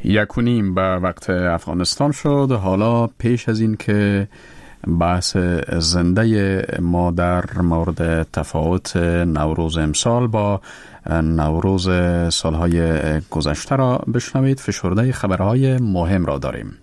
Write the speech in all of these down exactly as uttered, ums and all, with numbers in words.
یک و نیم به وقت افغانستان شد. حالا پیش از این که بحث زنده ما در مورد تفاوت نوروز امسال با نوروز سالهای گذشته را بشنوید، فشرده خبرهای مهم را داریم.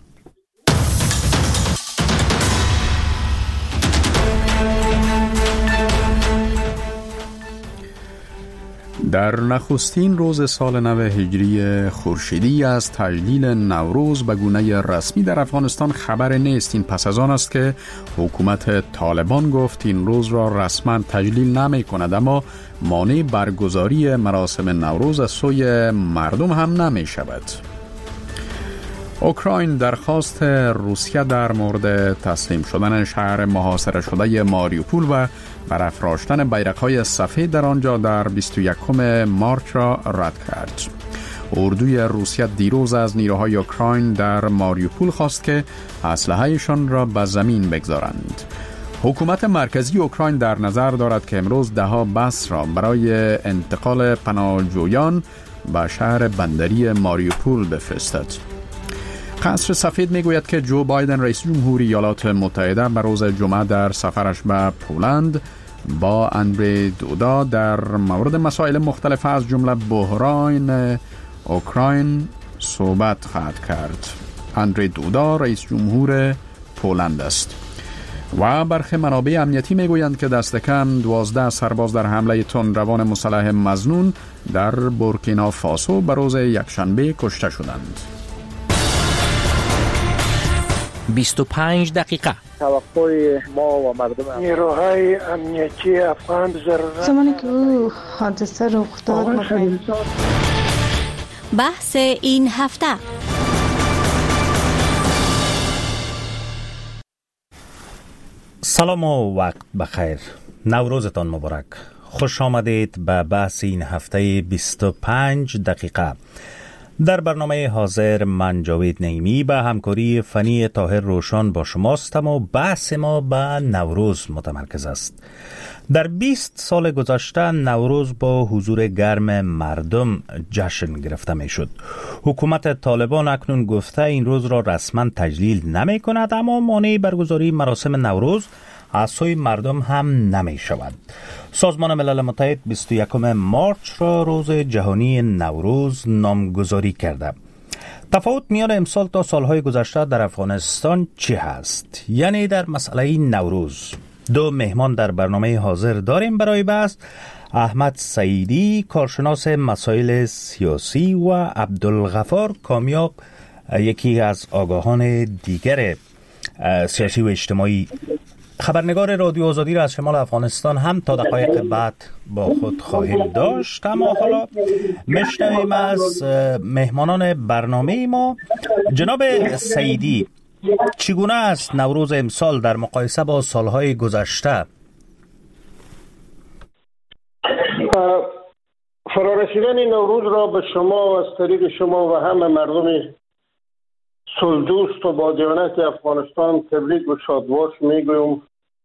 در نخستین روز سال نو هجری خورشیدی از تجلیل نوروز به گونه رسمی در افغانستان خبر نیست. این پس از آن است که حکومت طالبان گفت این روز را رسما تجلیل نمی کند، اما مانع برگزاری مراسم نوروز از سوی مردم هم نمی شود. اوکراین درخواست روسیه در مورد تسلیم شدن شهر محاصره شده ماریوپول و برافراشتن بیرق‌های سفید در آنجا در بیست و یکم مارچ را رد کرد. اردوی روسیه دیروز از نیروهای اوکراین در ماریوپول خواست که اسلحه‌شان را به زمین بگذارند. حکومت مرکزی اوکراین در نظر دارد که امروز ده‌ها بس را برای انتقال پناهجویان به شهر بندری ماریوپول بفرستد. قصر سفید میگوید که جو بایدن رئیس جمهوری ایالات متحده به روز جمعه در سفرش به پولند با اندری دودا در مورد مسائل مختلف از جمله بحران اوکراین صحبت خواهد کرد. اندری دودا رئیس جمهور پولند است و برخی منابع امنیتی میگویند که دست کم دوازده سرباز در حمله تندروان مسلح مظنون در بورکینا فاسو به روز یکشنبه کشته شدند. بیست و پنج دقیقه توقع ما و مردم نیروهای امنیتی افغان ضرورت زمانی که او حادثه رخ داد مطمئن. بحث این هفته. سلام و وقت بخیر. نوروزتان مبارک. خوش آمدید به بحث این هفته بیست و پنج دقیقه. در برنامه حاضر من جاوید نعیمی به همکاری فنی طاهر روشن با شماستم و بحث ما به نوروز متمرکز است. در بیست سال گذشته نوروز با حضور گرم مردم جشن گرفته می شد. حکومت طالبان اکنون گفته این روز را رسما تجلیل نمی کند، اما مانع برگزاری مراسم نوروز از سوی مردم هم نمی شود. سازمان ملل متحد بیست و یکم مارچ را روز جهانی نوروز نامگذاری کرده. تفاوت میان امسال تا سالهای گذشته در افغانستان چی هست؟ یعنی در مسئله نوروز. دو مهمان در برنامه حاضر داریم برای بحث: احمد سعیدی، کارشناس مسائل سیاسی، و عبدالغفار کامیاب، یکی از آگاهان دیگر سیاسی و اجتماعی. خبرنگار رادیو آزادی را از شمال افغانستان هم تا دقایق بعد با خود خواهیم داشت. اما حالا میشنویم از مهمانان برنامه ما. جناب سعیدی، چگونه است نوروز امسال در مقایسه با سالهای گذشته؟ فرارسیدن نوروز را به شما از طریق شما و همه مردم صلح و با دیانت افغانستان تبریک و شادباش میگویم.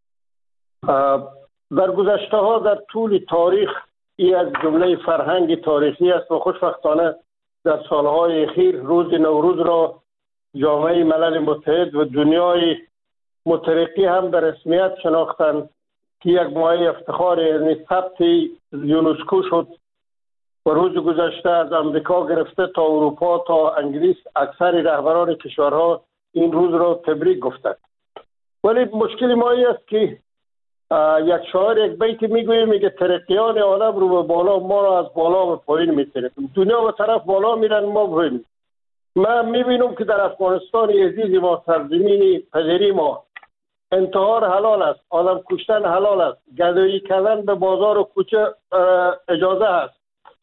در گذشته ها در طول تاریخ این از جمله فرهنگ تاریخی است و خوشبختانه در سالهای اخیر روز نوروز را جامعه ملل متحد و دنیای مترقی هم در رسمیت شناختند که یک مایه افتخار، یعنی ثبت یونسکو شد و روز گذشته از امریکا گرفته تا اروپا تا انگلیس اکثر رهبران کشورها این روز را تبریک گفتند. ولی مشکل ما این است که یک شاعر یک بیت میگوید، میگه ترقیان عالم رو به بالا، ما را از بالا به پایین میترقیم. دنیا به طرف بالا میرن، ما پایین. من میبینم که در افغانستان عزیز ما، سرزمین پدری ما، انتحار حلال است، آدم کشتن حلال است، گدایی کردن به بازار و کوچه اجازه است،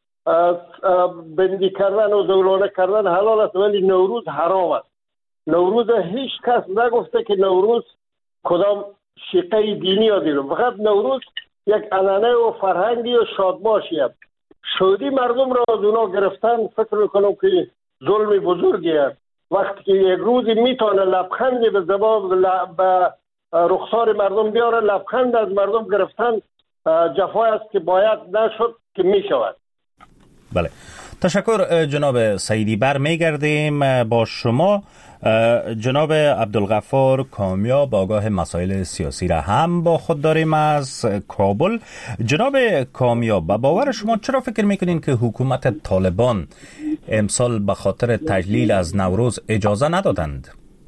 بندی کردن و زولانه کردن حلال است، ولی نوروز حرام است. نوروز هیچ کس نگفته که نوروز کدام شیقه دینی ها دیدم. فقط نوروز یک عنعنه و فرهنگی و شادباشی است. شادی مردم را از اونا گرفتن، فکر میکنم که ظلم بزرگی است. وقتی که یک روزی میتونه لبخندی به زبان به رخسار مردم بیاره، لبخند از مردم گرفتن جفای است که باید نشد که میشود. بله، تشکر جناب سعیدی. برمیگردیم با شما. جناب عبدالغفار کامیاب، آگاه مسائل سیاسی را هم با خود داریم از کابل. جناب کامیاب، با باور شما چرا فکر میکنین که حکومت طالبان امسال به خاطر تجلیل از نوروز اجازه ندادند؟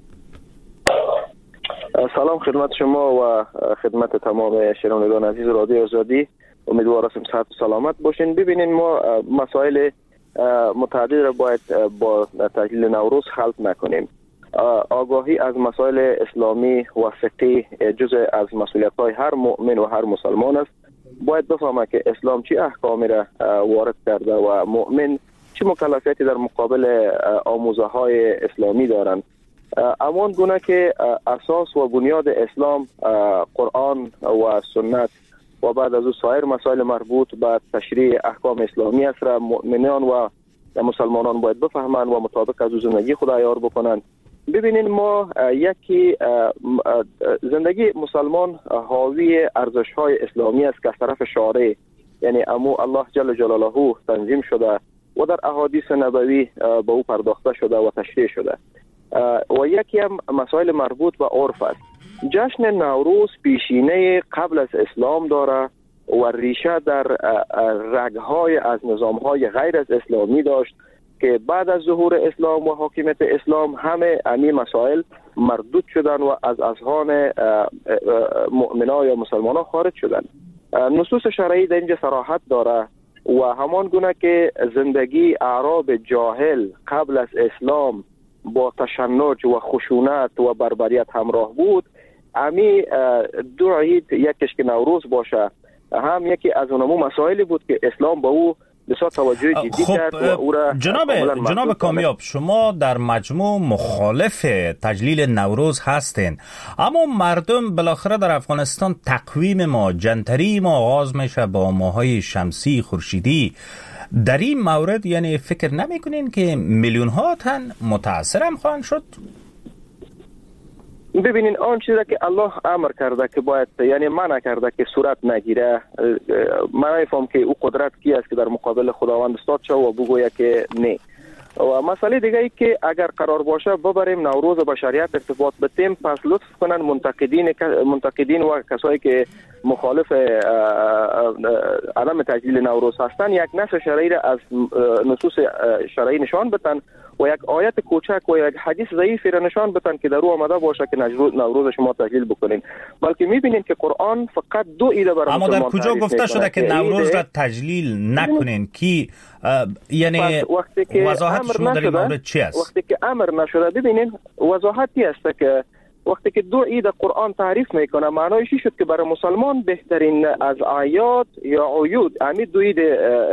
سلام خدمت شما و خدمت تمام شنوندگان عزیز رادیو آزادی. امیدوارم صحت و سلامت باشین. ببینین، ما مسائل متعدد را باید با تجلیل نوروز خلط نکنیم. آگاهی از مسائل اسلامی و فقهی جزء از مسئولیت‌های هر مؤمن و هر مسلمان است. باید بفهمه که اسلام چی احکامی را وارد کرده و مؤمن چه مکلفیتی در مقابل آموزه‌های اسلامی دارند. امان گونه که اساس و بنیاد اسلام قرآن و سنت و بعد از او سایر مسائل مربوط به تشریع احکام اسلامی است را مؤمنان و مسلمانان باید بفهمند و مطابق از او زندگی خود عیار بکنند. ببینید، ما یکی زندگی مسلمان حاوی ارزش‌های اسلامی است که از طرف شارع، یعنی امو الله جل جلاله تنظیم شده و در احادیث نبوی به او پرداخته شده و تشریع شده. و یکی هم مسائل مربوط به عرف است. جشن نوروز پیشینه قبل از اسلام داره و ریشه در رگ‌های از نظام‌های غیر از اسلامی داشت که بعد از ظهور اسلام و حاکمیت اسلام همه امی مسائل مردود شدن و از اذهان مؤمنان یا مسلمانان خارج شدن. نصوص شرعی در اینجا صراحت داره و همان گونه که زندگی اعراب جاهل قبل از اسلام با تشنج و خشونت و بربریت همراه بود، امی دو عید، یکیش که نوروز باشه هم یکی از اونمو مسائلی بود که اسلام با او بسیار توجه جدی خب کرد و او را جناب جناب کامیاب، شما در مجموع مخالف تجلیل نوروز هستین، اما مردم بالاخره در افغانستان تقویم ما جنتری ما آغاز میشه با ماهای شمسی خورشیدی. در این مورد یعنی فکر نمی کنین که میلیون ها تن متاثر هم خواهند شد؟ ببینین، آن چیزی که الله امر کرده که باید، یعنی منع کرده که صورت نگیره، من نمیفهم که او قدرت کی است که در مقابل خداوند استاد شه و بگویه که نه. و مسئله دیگه ای که اگر قرار باشه ببریم نوروز و با شریعت ارتباط بدیم، پس لطف کنن منتقدین منتقدین و کسایی که مخالف عدم تجلیل نوروز هستن یک نص شرعی را از نصوص شرعی نشان بدن و یک آیت کوچک و یک حدیث ضعیفی را نشان بدن که در او آمده باشه که نوروز شما تجلیل بکنین. بلکه میبینید که قرآن فقط دو ایده برای اما در کجا گفته شده که نوروز را تجلیل نکنین؟ کی یعنی وضاحت شما در این مورد چی است؟ وقتی که امر نشده، ببینین وضاحتی است که وقتی که دو عید قرآن تعریف میکنه، معنایش این شد که برای مسلمان بهترین از اعیاد یا عیود همین دو عید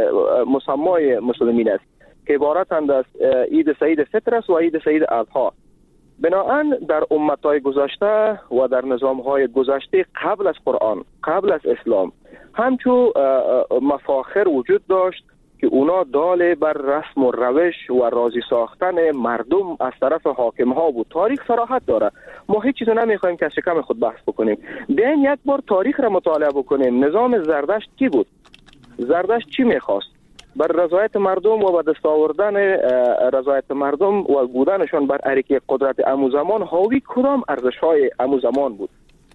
مسمای مسلمین است که عبارتند از عید سعید فطر است و عید سعید اضحی. بنابراین در امتهای گذشته و در نظامهای گذشته قبل از قرآن، قبل از اسلام، همچون مفاخر وجود داشت که اونا دال بر رسم و روش و راضی ساختن مردم از طرف حاکم ها بود. تاریخ صراحت داره، ما هیچ چیزو نمیخوایم که از شکم خود بحث بکنیم. بیاین یک بار تاریخ را مطالعه بکنیم. نظام زردشت کی بود؟ زردشت چی میخواست؟ بر رضایت مردم و به دست آوردن رضایت مردم و بودنشان بر اریکه قدرت امو زمان حاوی کدام ارزش‌های امو زمان بود؟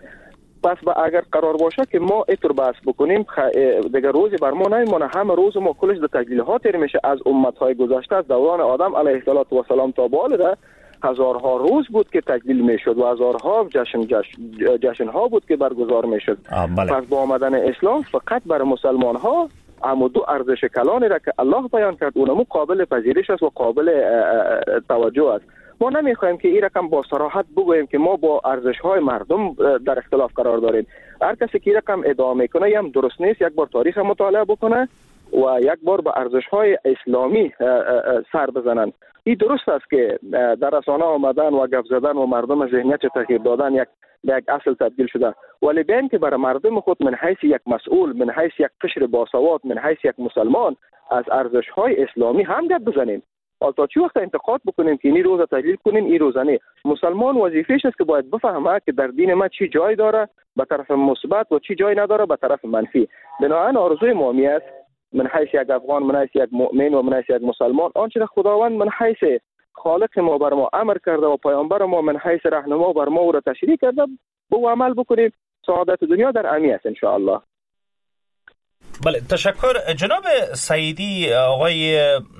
پس با اگر قرار باشه که ما اینطور بحث بکنیم، خ... دیگه روزی بر ما نمیمونه. همه روز ما کلش در تجلیل ها تیر میشه. از امت‌های گذشته از دوران آدم علیه السلام تا به حال ده هزارها روز بود که تجلیل میشد و هزارها جشن جشن جشن ها بود که برگزار میشد. پس با آمدن اسلام فقط برای مسلمان ها اما دو ارزش کلانی را که الله بیان کرد اونمو قابل پذیرش است و قابل توجه است. ما نمیخوایم که این رقم با صراحت بگوییم که ما با ارزش‌های مردم در اختلاف قرار داریم. هر کسی که این رقم ادعا میکنه هم درست نیست. یک بار تاریخ مطالعه بکنه و یک بار به ارزش‌های اسلامی سر بزنن. این درست است که در رسانه آمدن و گپ زدن و مردم ذهنیت تغییر دادن یک به یک اصل تبدیل شده، ولی بین که برای مردم خود من حیث یک مسئول، من حیث یک قشر باسواد، من حیث یک مسلمان از ارزش‌های اسلامی هم گپ بزنیم. تا چی وقت انتقاد بکنیم که این روزه تجلیل کنیم این روزه نه؟ مسلمان وظیفه‌اش است که باید بفهمه که در دین ما چی جای داره به طرف مثبت و چی جای نداره به طرف منفی. بنابراین آرزوی ما می است من حیث یک افغان، من حیث یک مؤمن و من حیث یک مسلمان، آنچه که خداوند من حیث خالق ما بر ما امر کرده و پیامبر ما من حیث راهنما بر ما او را تشریح کرده به عمل بکنیم، سعادت دنیا در امی است ان شاء الله. بله، تشکر. جناب سعیدی، آقای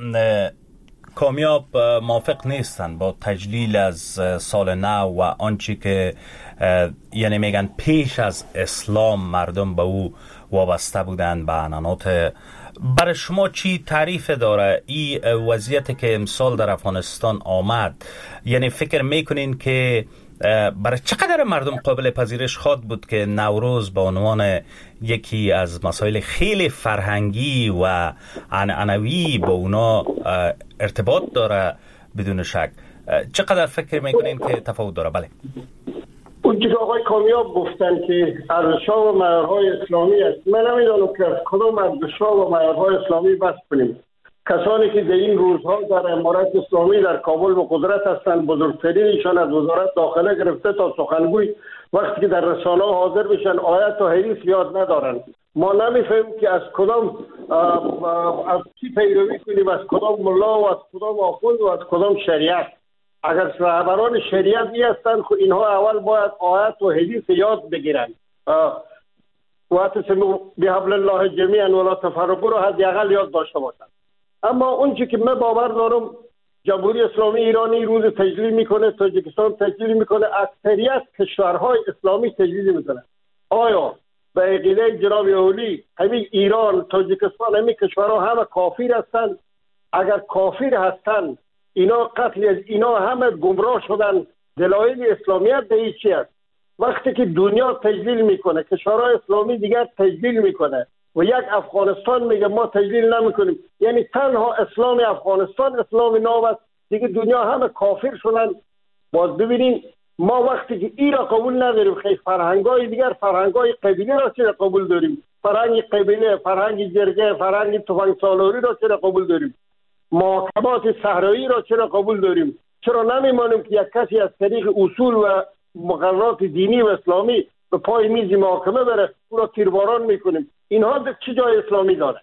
کامیاب موافق نیستن با تجلیل از سال نو و آنچه که یعنی میگن پیش از اسلام مردم به او وابسته بودن به عنعنات. برای شما چی تعریف داره این وضعیتی که امسال در افغانستان آمد؟ یعنی فکر میکنین که برای چقدر مردم قابل پذیرش خواد بود که نوروز به عنوان یکی از مسائل خیلی فرهنگی و عنعنوی با اونا ارتباط داره؟ بدون شک چقدر فکر میکنین که تفاوت داره؟ بله، اونجا که آقای کامیاب گفتن که ارزش‌ها و معیارهای اسلامی است، من نمیدونم که از کدام ارزش‌ها و معیارهای اسلامی بس کنیم. کسانی که در این روزها در امارت اسلامی در کابل به قدرت هستند، بزرگترینشان از وزارت داخله گرفته تا سخنگوی، وقتی که در رسانه حاضر بشن آیت و حدیث یاد ندارن. ما نمیفهمیم که از کدام از چی پیروی کنیم، از کدام ملا و از کدام آخوند و از کدام شریعت. اگر رهبران شریعتی هستند خب اینها اول باید آیت و حدیث یاد بگیرن. واعتصموا بحبل الله جمیعا ولا تفرقوا رو حداقل یاد داشته باشند. اما اونچه که من باور دارم جمهوری اسلامی ایرانی روز تجلیل میکنه، تاجیکستان تجلیل میکنه، اکثریت کشورهای اسلامی تجلیل میکنه. آیا به عقیده جناب اولی همین ایران، تاجیکستان، همین کشورها همه کافر هستند؟ اگر کافر هستند اینا قتل از اینا همه گمراه شدن. دلایل اسلامیت به چی است؟ وقتی که دنیا تجلیل میکنه، کشورهای اسلامی دیگر تجلیل میکنه و یک افغانستان میگه ما تجلیل نمیکنیم، یعنی تنها اسلام افغانستان اسلام نو است، دیگه دنیا همه کافر شدن. باز ببینین ما وقتی که این را قبول نداریم، خیلی فرهنگای دیگر، فرهنگای قبیله را چرا قبول داریم؟ فرهنگ قبیله، فرهنگ جرگه، فرهنگ تفنگ سالاری را چرا قبول داریم؟ محاکمات صحرایی را چرا قبول داریم؟ چرا نمیمانیم که یک کسی از طریق اصول و مقررات دینی و اسلامی به پای میز محاکمه بره، او را تیرباران میکنیم؟ اینها چه جای اسلامی داره؟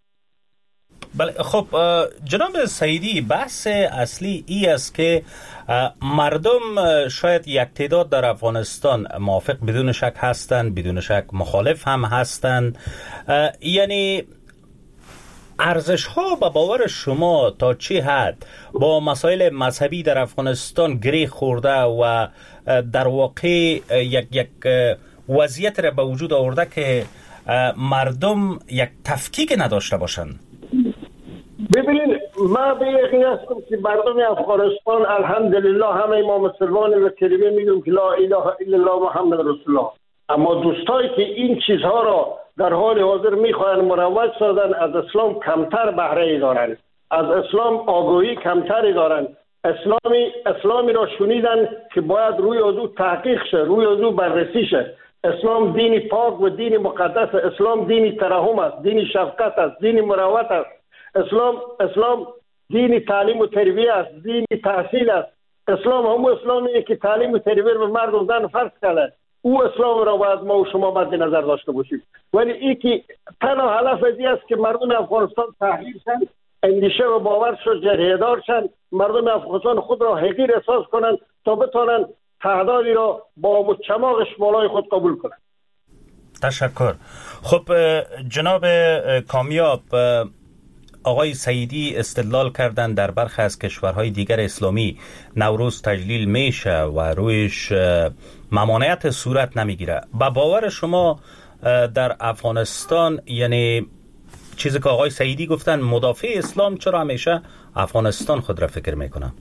بله، خب جناب سعیدی، بحث اصلی ای است که مردم شاید یک تعداد در افغانستان موافق بدون شک هستند، بدون شک مخالف هم هستند. یعنی ارزش ها به باور شما تا چه حد با مسائل مذهبی در افغانستان گره خورده و در واقع یک یک وضعیت را به وجود آورده که مردم یک تفکیک نداشته باشند؟ ببینید، ما به یقین هستم که مردم افغانستان الحمدلله همه ما مسلمان و کلمه میگیم که لا اله الا الله محمد رسول الله، اما دوستایی که این چیزها را در حال حاضر میخواهند مروج سازن از اسلام کمتر بهره دارند، از اسلام آگاهی کمتری دارند. اسلامی اسلامی را شنیدن که باید روی او تحقیق شه، روی او بررسی شه. اسلام دین پاک و دین مقدس، اسلام دین ترحم است، دین شفقت است، دین مروت است. اسلام اسلام دین تعلیم و تربیت است، دین تحصیل است. اسلام هم اسلامیه که تعلیم و تربیت به مردم زن فرض کرده. او اسلام را باید ما و شما مد نظر داشته باشیم. ولی این که تنها هدف ازی است که مردم افغانستان تحلیل شن، اندیشه و باور شد جریه‌دار شن، مردم افغانستان خود را حقیر احساس کنند تا بتوانند تعدادی را با مچماغش بالای خود قبول کنند. تشکر. خب جناب کامیاب، آقای سعیدی استدلال کردن در برخی از کشورهای دیگر اسلامی نوروز تجلیل میشه و رویش ممانعت صورت نمیگیره. با باور شما در افغانستان، یعنی چیزی که آقای سعیدی گفتن، مدافع اسلام چرا همیشه افغانستان خود را فکر میکنه؟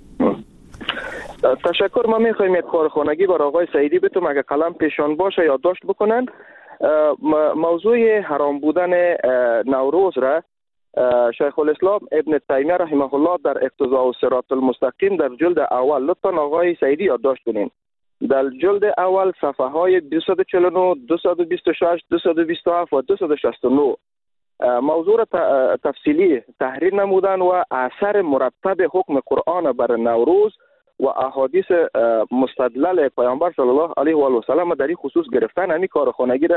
تشکر. ما میخوایم یک کارخانگی برای آقای سعیدی بتوم اگه قلم پیشان باشه یادداشت بکنن. موضوع حرام بودن نوروز را شیخ الاسلام ابن تیمیه رحمه الله در اقتضاء الصراط المستقیم در جلد اول، لطفا آقای سعیدی یادداشت کنین، در جلد اول صفحه های دویست و چهل و نه، دویست و بیست و شش، دویست و بیست و هفت و دویست و شصت و نه موضوع تفصیلی تحریر نمودن و اثر مرتب حکم قرآن بر نوروز و احادیث مستدلل پیامبر صلی الله علیه و آله و سلم در این خصوص گرفتن. همین کارخانگی را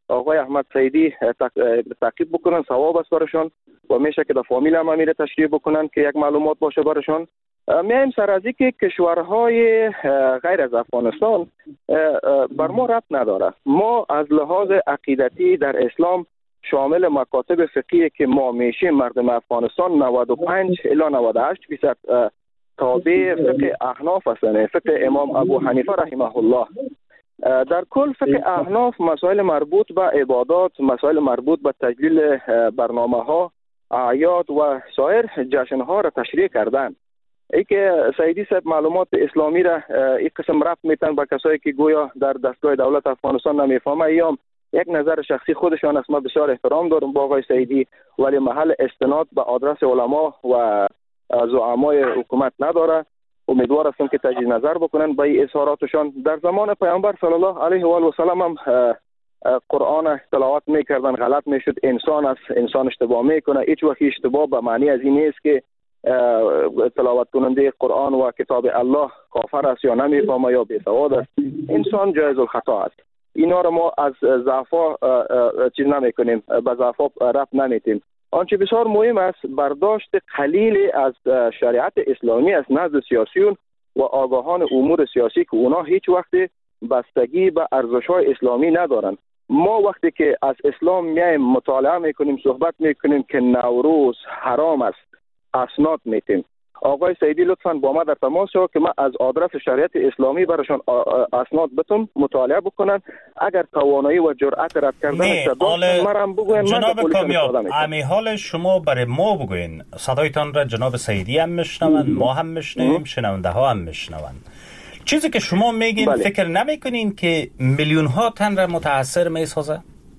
آقای احمد سعیدی تعقیب بکنن، ثواب است برشان و میشه که در فامیل هم میره تشریح بکنن که یک معلومات باشه برشان. میایم سر از که کشورهای غیر از افغانستان بر ما ربط نداره. ما از لحاظ عقیدتی در اسلام شامل مکاتب فقهی که ما میشیم مردم افغانستان نود و پنج الی نود و هشت درصد تابع فقه احناف هستند، فقه امام ابو حنیفه رحمه الله. در کل فقه احناف مسائل مربوط به عبادات، مسائل مربوط به تجلیل برنامه ها، اعیاد و سایر جشن ها را تشریح کردن. ای که سعیدی صاحب معلومات اسلامی را این قسم رفت میتن با کسایی که گویا در دستگاه دولت افغانستان نمیفهمه. ایام یک نظر شخصی خودشان است، ما بسیار احترام دارم با آقای سعیدی، ولی محل استناد به آدرس علما و زعمای حکومت نداره. امیدوار هستم که تجدید نظر بکنن به این اظهاراتشان. در زمان پیامبر صلی الله علیه و آله و سلم هم قرآن تلاوت میکردن، غلط میشد، انسان است، انسان اشتباه میکنه. هیچ وقت اشتباه به معنی از این نیست که تلاوت کننده قرآن و کتاب الله کافر است یا نمیفهمه یا بی‌سواد است. انسان جایز الخطا است. اینا رو ما از ضعفا چیز نمیکنیم، به ضعفا رفت نمیتیم. آنچه بسیار مهم است برداشت قلیل از شریعت اسلامی است نزد سیاسیون و آگاهان امور سیاسی که اونا هیچ وقت بستگی به ارزش‌های اسلامی ندارن. ما وقتی که از اسلام میایم مطالعه میکنیم، صحبت میکنیم که نوروز حرام است، اسناد میتیم. آقای سعیدی لطفاً با ما در تماس شو که ما از آدرس شریعت اسلامی براشون اسناد بتون مطالعه بکنن. اگر توانایی و جرأت رد کردن داشتن مرام بگوین. جناب کامیاب، امی حال شما برای ما بگوین. صدایتان را جناب سعیدی هم میشنون، ما هم میشنویم، شنونده ها هم میشنون. چیزی که شما میگین بله. فکر نمیکنین که میلیون ها تن را متاثر میسازه؟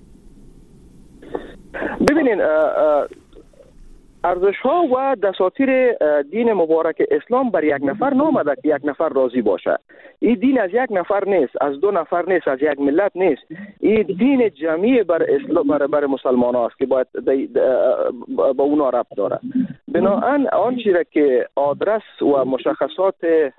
ببینین ارزش ها و دساتیر دین مبارک اسلام بر یک نفر نامده که یک نفر راضی باشه. این دین از یک نفر نیست، از دو نفر نیست، از یک ملت نیست. این دین جمعی بر اسلام بر, بر مسلمان هاست که باید با اونا ربط داره. بنابراین آنچه را که آدرس و مشخصات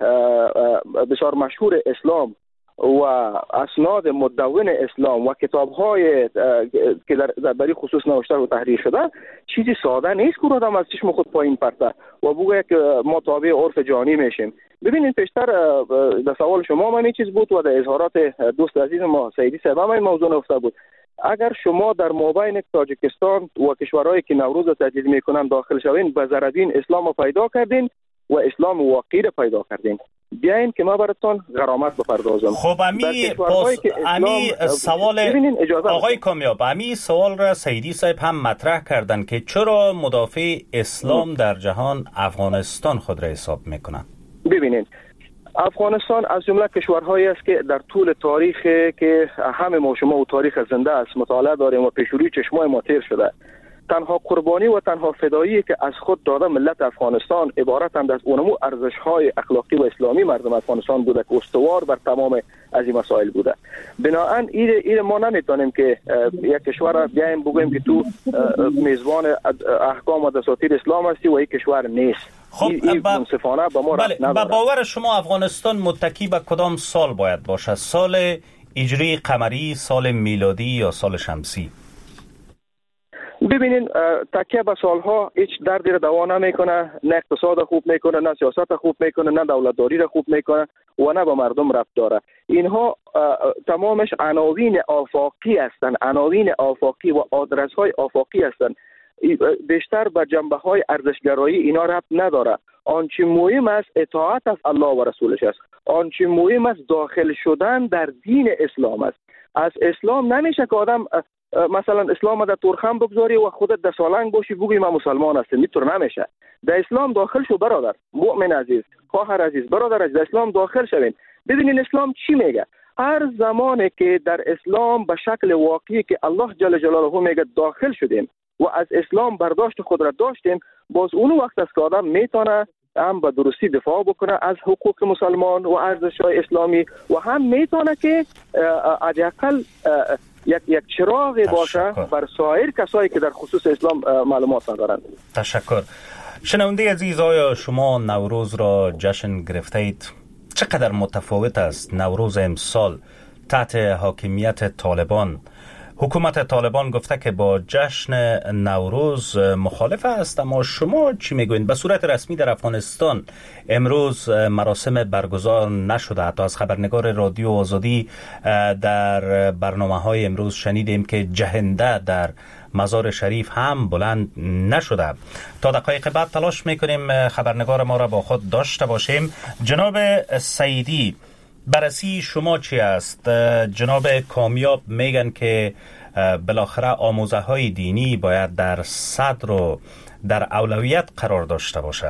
بسیار مشهور اسلام و اسناد مدون اسلام و کتاب‌های که در بری خصوص نوشته و تحریر شده چیزی ساده نیست که آدم از چشم خود پایین پرته و بگه که ما تابع عرف جهانی میشیم. ببینید پیشتر در سوال شما من این چیز بود و در اظهارات دوست عزیز ما سعیدی صاحب هم این موضوع نفته بود. اگر شما در مابین تاجیکستان و کشورهایی که نوروز تجدید میکنن داخل شوین به زردین اسلام پیدا کردین و اسلام واقعی را پیدا کردین. بیاین که ما براتون غرامت بپردازم. خب امی باز امی سوال آقای کامیاب، امی سوال را سعیدی صاحب هم مطرح کردن که چرا مدافع اسلام در جهان افغانستان خود را حساب میکنن؟ ببینید افغانستان از جمله کشورهایی است که در طول تاریخ که همه ما شما و تاریخ زنده است مطالعه داریم و پیش روی چشمای ما تیر شده، تنها قربانی و تنها فدایی که از خود داده ملت افغانستان عبارتند از اونمو ارزش‌های اخلاقی و اسلامی مردم افغانستان بوده که استوار بر تمام از این مسائل بوده. بنابراین این این ما نمیتونیم که یک کشور بیایم بگوییم که تو میزبان احکام و دساتیر اسلام هستی و این کشور نیست. خب این منصفانه با ما ربط نداره. با باور شما افغانستان متکی به کدام سال باید باشه؟ سال هجری قمری، سال میلادی یا سال شمسی؟ ببینین تکیه به سالها هیچ دردی را دوا نمیکنه، نه اقتصاد خوب میکنه، نه سیاست خوب میکنه، نه دولتداری را خوب میکنه و نه به مردم ربط داره. اینها تمامش عناوین آفاقی هستند، عناوین آفاقی و آدرس های آفاقی هستند. بیشتر به جنبه های ارزشگرایی اینا ربط نداره. آنچه مهم است اطاعت از الله و رسولش است. آنچه مهم است داخل شدن در دین اسلام است. از اسلام نمیشه که آدم مثلا اسلام در تورخم بگذاری و خودت در سالنگ باشی بگویی من مسلمان هستم. اینطور نمیشه. در اسلام داخل شو برادر، مؤمن عزیز، خواهر عزیز، برادر عزیز، در اسلام داخل شوین. ببینین اسلام چی میگه. هر زمانی که در اسلام به شکل واقعی که الله جل جلاله میگه داخل شدیم و از اسلام برداشت خود را داشتیم، باز اون وقت است که آدم میتونه هم به درستی دفاع بکنه از حقوق مسلمان و ارزش‌های اسلامی و هم میتونه که حداقل یک یک چراغ باشه بر سایر کسایی که در خصوص اسلام معلومات ندارند. تشکر. شنونده عزیز، آیا شما نوروز را جشن گرفته اید؟ چقدر متفاوت است نوروز امسال تحت حاکمیت طالبان حکومت طالبان گفته که با جشن نوروز مخالف است، اما شما چی میگوین؟ به صورت رسمی در افغانستان امروز مراسم برگزار نشده. حتی از خبرنگار رادیو آزادی در برنامه‌های امروز شنیدیم که جهنده در مزار شریف هم بلند نشده. تا دقایق بعد تلاش میکنیم خبرنگار ما را با خود داشته باشیم. جناب سعیدی، بررسی شما چی است؟ جناب کامیاب میگن که بالاخره آموزه های دینی باید در صدر و در اولویت قرار داشته باشه.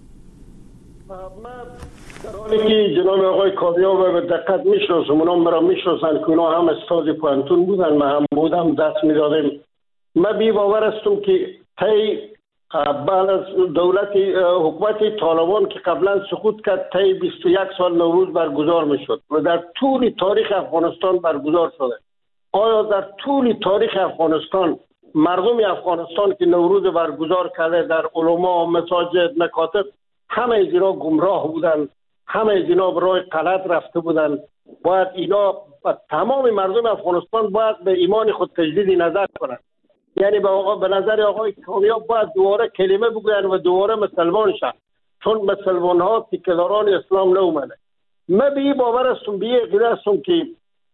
در حالی که جناب آقای کامیاب به دقت میشناسم، اونا مرا میشناسن که اونا هم استاد پوانتون بودن، من هم بودم، دست میدادیم. من بی باور هستم که طی بعد از دولت حکومت طالبان که قبلا سقوط کرد طی بیست و یک سال نوروز برگزار میشد و در طول تاریخ افغانستان برگزار شده. آیا در طول تاریخ افغانستان مردم افغانستان که نوروز برگزار کرده در علما، مساجد، مکاتب، همه از اینا گمراه بودن، همه از اینا به راه غلط رفته بودن؟ باید اینا تمام مردم افغانستان باید به ایمان خود تجدید نظر کنند. یعنی به آقا به نظر آقای کامیاب باید دوباره کلمه بگوین و دوباره مسلمان شن، چون مسلمان ها تیکه‌داران اسلام نومنه. من به این باور هستم، به این عقیده هستم که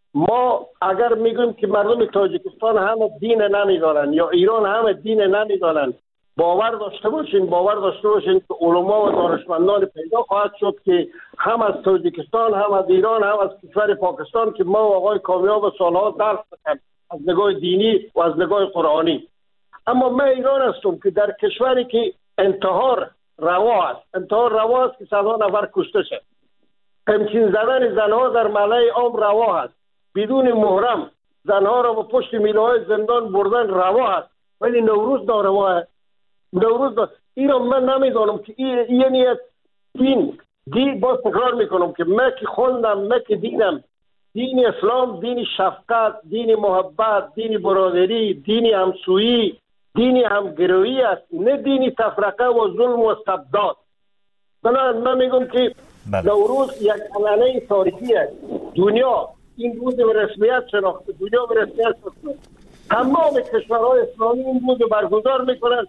ما اگر میگویم که مردم تاجیکستان همه دین نمیدارن یا ایران همه دین نمیدارن، باور داشته باشین باور داشته باشین که علما و دانشمندان پیدا خواهد شد که هم از تاجیکستان، هم از ایران، هم از کشور پاکستان که ما و آقای کامیاب سالها درس دادیم از نگاه دینی و از نگاه قرآنی. اما من ایران هستم که در کشوری که انتحار روا است، انتحار روا است که صدها نفر کشته شد، قمچین زدن زنها در ملأ عام روا است، بدون محرم زنها را به پشت میله‌های زندان بردن روا است، ولی نوروز ناروا است. نوروز دا... ایران من نمیدانم که این یعنی دین دین باز تکرار میکنم که من که خوندم، من که دیدم دین اسلام دین شفقت، دین محبت، دین برادری، دین همسویی، دین همگرایی است، نه دین تفرقه و ظلم و استبداد. بنابراین من میگم که نوروز یک علامه تاریخی است. دنیا این روز به رسمیت شناخته، دنیا به رسمیت شناخته، تمام کشورهای اسلامی این روز برگزار میکنند.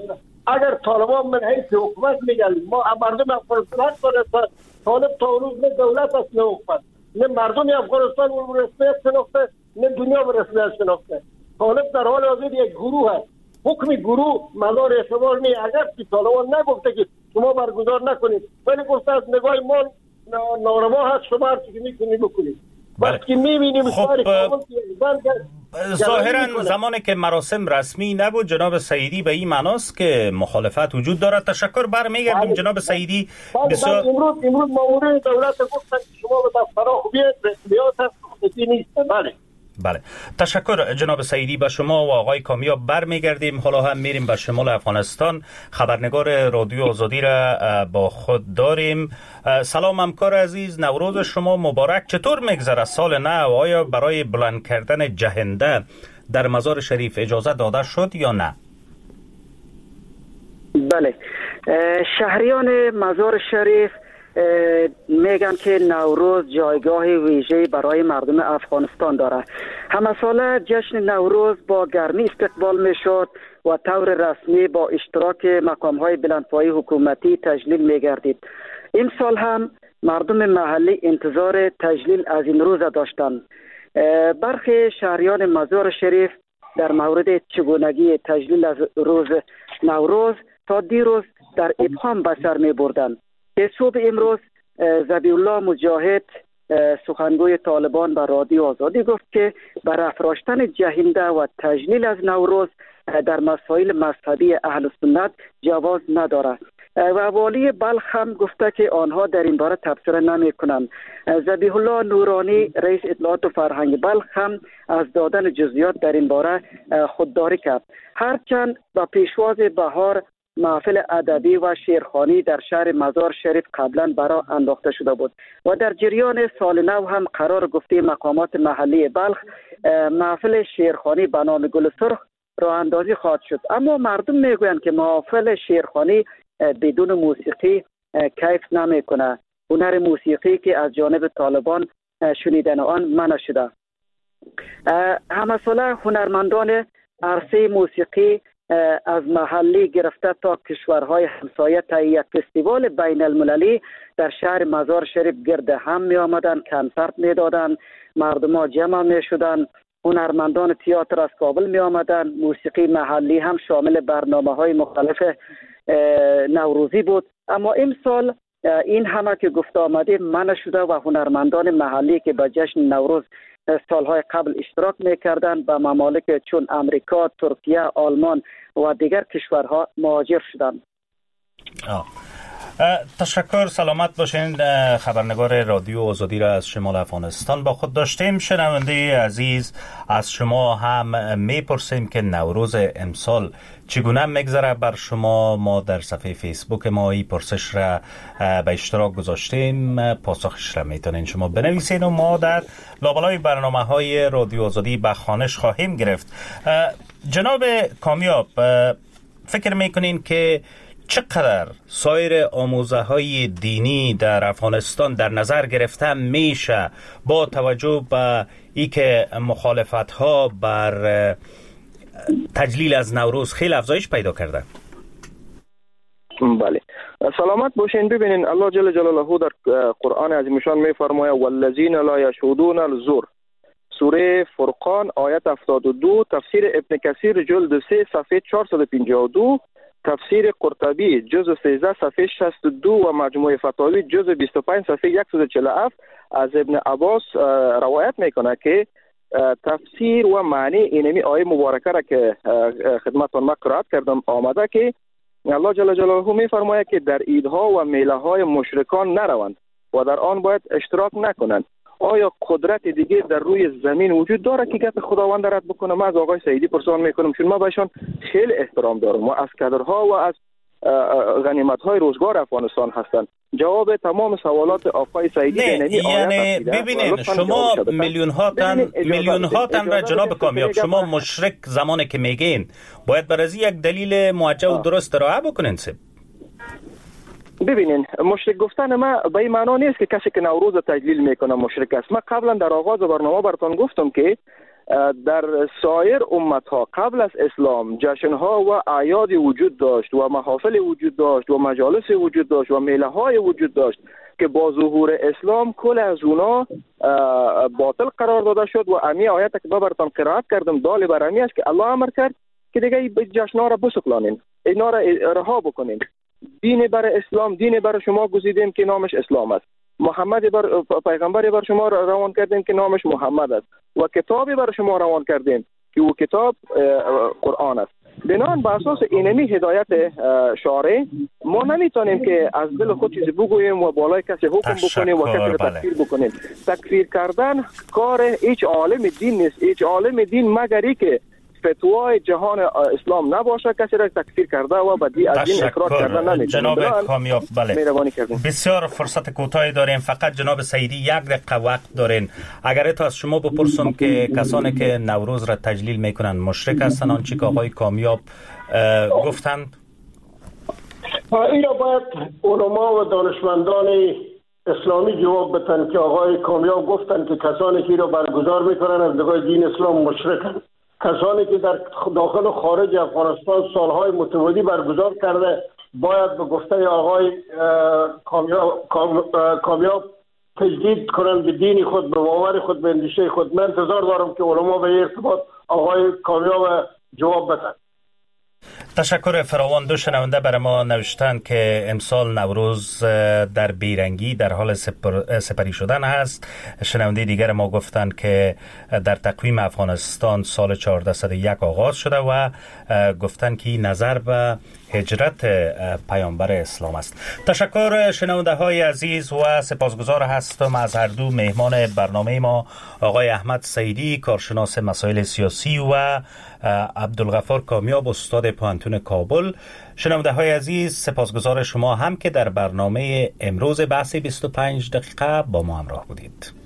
اگر طالبان من حیث حکومت میگن ما مردم افغانستان هستن، طالب تا روز نه دولت است نه حکومت، نه مردم افغانستان به رسمیت شناخته نه دنیا به رسمیت شناخته. طالب در حال حاضر یک گروه است. حکم گروه مدار اعتبار نیست. اگر که طالبان نگفته که شما برگزار نکنید، ولی گفته از نگاه ما ناروا هست، شما هر چیزی میکنید بکنید. وقتی میبینیم خب ظاهرا زمانی که مراسم رسمی نبود، جناب سعیدی به این معناست که مخالفت وجود دارد. تشکر، برمیگردیم جناب سعیدی. بسیار امروز امروز مامورین دولت گفتن که شما به دفترها خوبیت رسمیات هست خصوصی نیست. بله بله، تشکر جناب سعیدی. به شما و آقای کامیاب برمیگردیم. حالا هم میریم به شمال افغانستان. خبرنگار رادیو آزادی را با خود داریم. سلام همکار عزیز، نوروز شما مبارک. چطور میگذره سال نو؟ آیا برای بلند کردن جهنده در مزار شریف اجازه داده شد یا نه؟ بله، شهریان مزار شریف میگن که نوروز جایگاه ویژه‌ای برای مردم افغانستان داره. همه ساله جشن نوروز با گرمی استقبال میشد و طور رسمی با اشتراک مقام‌های بلندپایه حکومتی تجلیل میگردید. این سال هم مردم محلی انتظار تجلیل از این روز داشتند. برخی شهریان مزار شریف در مورد چگونگی تجلیل از روز نوروز تا دیروز در ابهام به سر می بردند. که صبح امروز ذبیح الله مجاهد سخنگوی طالبان به رادیو آزادی گفت که بر افراشتن جهنده و تجلیل از نوروز در مسائل مذهبی اهل سنت جواز ندارد و والی بلخ هم گفته که آنها در این باره تبصره نمی کنند. ذبیح الله نورانی رئیس اطلاعات و فرهنگ بلخ هم از دادن جزئیات در این باره خودداری کرد. هرچند با پیشواز بهار محفل ادبی و شعرخوانی در شهر مزار شریف قبلا برا انداخته شده بود و در جریان سال نو هم قرار گفته مقامات محلی بلخ محفل شعرخوانی به نام گل سرخ راه اندازی خواهد شد. اما مردم میگویند که محفل شعرخوانی بدون موسیقی کیف نمیکنه. هنر موسیقی که از جانب طالبان شنیدن آن منع شده. همه ساله هنرمندان عرصه موسیقی از محلی گرفته تا کشورهای همسایه تا یک فستیوال بین المللی در شهر مزار شریف گرد هم می آمدن، کنسرت می دادن، مردم ها جمع می شدن، هنرمندان تئاتر از کابل می آمدن، موسیقی محلی هم شامل برنامه های مختلف نوروزی بود. اما امسال این همه که گفته آمده منع شده و هنرمندان محلی که به جشن نوروز سالهای قبل اشتراک میکردند به ممالک چون امریکا، ترکیه، آلمان و دیگر کشورها مهاجر شدند. تشکر، سلامت باشین. خبرنگار رادیو آزادی را از شمال افغانستان با خود داشتیم. شنونده عزیز، از شما هم میپرسیم که نوروز امسال چگونه میگذره بر شما. ما در صفحه فیسبوک ما این پرسش را به اشتراک گذاشتیم، پاسخش را میتونین شما بنویسین و ما در لابلای برنامه های رادیو آزادی به خوانش خواهیم گرفت. جناب کامیاب، فکر میکنین که چقدر سایر آموزه های دینی در افغانستان در نظر گرفته میشه با توجه به ای که مخالفت ها بر تجلیل از نوروز خیلی افزایش پیدا کرده؟ بله، سلامت باشین. ببینین الله جل جلاله در قرآن عظیمشان میفرماید والذین لا یشهدون الزور، سوره فرقان آیت هفتاد و دو، تفسیر ابن کثیر جلد سه صفحه چهارصد و پنجاه و دو، تفسیر قرطبی جزء سیزده صفحه شصت و دو و مجموع فتاوی جزء بیست و پنج صفحه صد و چهل و هفت از ابن عباس روایت میکنه که تفسیر و معنی اینمی آیه مبارکه را که خدمتتون ما قرائت کردم آمده که الله جل جلاله میفرماید که در عیدها و میله های مشرکان نروند و در آن باید اشتراک نکنند. آیا قدرت دیگه در روی زمین وجود داره که گپ خداوند رد بکنه؟ من از آقای سعیدی پرسان میکنم، چون ما بهشون خیلی احترام دارم و از کدرها و از غنیمت‌های روزگار افغانستان هستند. جواب تمام سوالات آقای سعیدی نه، یعنی ببینید شما میلیون ها تن میلیون ها تن را جناب کامیاب شما مشرک زمانی که میگین باید برای یک دلیل موجه و درست ارائه بکنین. سب ببینین مشرک گفتن ما به این معنا نیست که کسی که نوروز تجلیل میکنه مشرک است. ما قبلا در آغاز برنامه براتون گفتم که در سایر امتها قبل از اسلام جشنها و اعیاد وجود داشت و محافل وجود داشت و مجالس وجود داشت و میله های وجود داشت که با ظهور اسلام کل از اونا باطل قرار داده شد و امی آیت که براتون قرائت کردم دال بر امی است که الله امر کرد که دیگه جشنها را بسکلانین، اینا را رها بکنین. دین بر اسلام، دین بر شما گزیدیم که نامش اسلام است. محمد بر پیغمبری بر شما روان کردیم که نامش محمد است و کتابی بر شما روان کردیم که او کتاب قرآن است. بنابراین بر اساس اینمی هدایت شارع ما نمیتونیم که از دل خود چیزی بگوییم و بالای کسی حکم بکنیم و کسی را تکفیر بکنیم. تکفیر کردن کار هیچ عالم دین نیست. هیچ عالم دین مگری که فتوای جهان اسلام نباشه کسی را تکفیر کرده و بدی از دین اخراج کردن نمیتونه. جناب کامیاب، بله بسیار فرصت کوتاهی داریم، فقط جناب سعیدی یک دقیقه وقت دارین. اگر تو از شما بپرسم که کسانی که نوروز را تجلیل میکنن مشرک هستن آنچه که آقای کامیاب گفتند؟ این را باید علما و دانشمندان اسلامی جواب بدن که آقای کامیاب گفتن که کسانی که را برگزار میکنن از نگاه دین اسلام مشرکن. کسانی که در داخل و خارج افغانستان سالهای متوالی برگزار کرده باید به گفته آقای کامیاب, کامیاب تجدید کنند به دین خود، به باور خود، به اندیشه خود. من انتظار دارم که علما به ارتباط آقای کامیاب جواب بدن. تشکر فراوان. دو شنونده برای ما نوشتن که امسال نوروز در بیرنگی در حال سپر، سپری شدن هست. شنونده دیگر ما گفتن که در تقویم افغانستان سال چهارده یک آغاز شده و گفتن که نظر به هجرت پیامبر اسلام است. تشکر شنونده های عزیز و سپاسگزار هستم از هر دو مهمان برنامه ما، آقای احمد سعیدی کارشناس مسائل سیاسی و عبدالغفار کامیاب استاد پوهنتون کابل. شنونده های عزیز سپاسگزار شما هم که در برنامه امروز بحث بیست و پنج دقیقه با ما همراه بودید.